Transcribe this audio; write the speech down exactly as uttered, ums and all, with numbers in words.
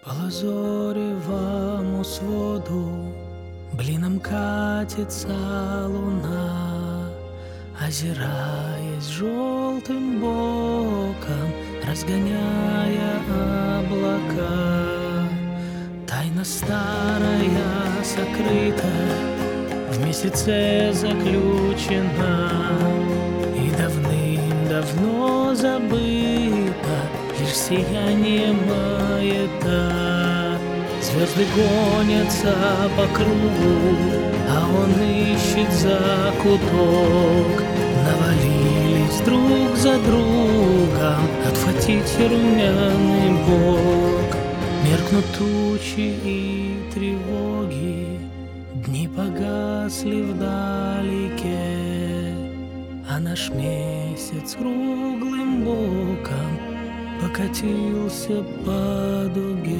По лазоревому своду блином катится луна, озираясь желтым боком, разгоняя облака. Тайна старая сокрыта, в месяце заключена и давным-давно забыта лишь сияние маята. Звезды гонятся по кругу, а он ищет закуток. Навалились друг за другом, отхватить румяный бок. Меркнут тучи и тревоги, дни погасли вдалеке, а наш месяц круглым боком покатился по дуге.